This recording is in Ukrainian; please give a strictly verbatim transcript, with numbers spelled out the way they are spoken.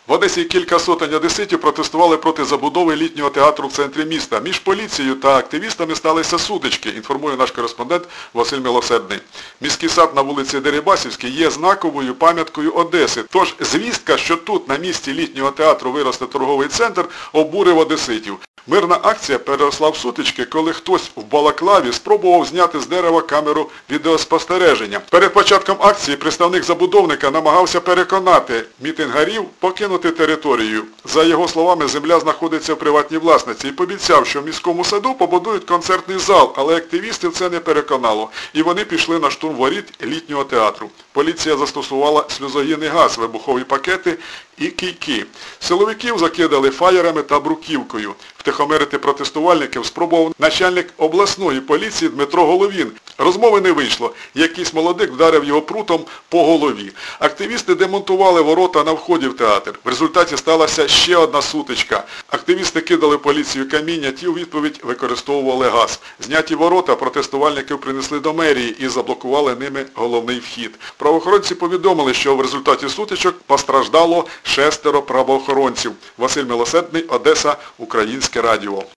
В Одесі кілька сотень одеситів протестували проти забудови літнього театру в центрі міста. Між поліцією та активістами сталися сутички, інформує наш кореспондент Василь Милосердний. Міський сад на вулиці Дерибасівській є знаковою пам'яткою Одеси. Тож звістка, що тут на місці літнього театру виросте торговий центр, обурив одеситів. Мирна акція переросла в сутички, коли хтось в балаклаві спробував зняти з дерева камеру відеоспостереження. Перед початком акції представник забудовника намагався переконати мітингарів покинути територію. За його словами, земля знаходиться в приватній власності і пообіцяв, що в міському саду побудують концертний зал, але активістів це не переконало. І вони пішли на штурм воріт літнього театру. Поліція застосувала сльозогінний газ, вибухові пакети і кийки. Силовиків закидали фаєрами та бруківкою. Втихомирити протестувальників спробував начальник обласної поліції Дмитро Головін. Розмови не вийшло. Якийсь молодик вдарив його прутом по голові. Активісти демонтували ворота на вході в театр. В результаті сталася ще одна сутичка. Активісти кидали поліцію каміння, ті у відповідь використовували газ. Зняті ворота протестувальників принесли до мерії і заблокували ними головний вхід. Правоохоронці повідомили, що в результаті сутичок постраждало шестеро правоохоронців. Василь Милосердний, Одеса, Українське радіо.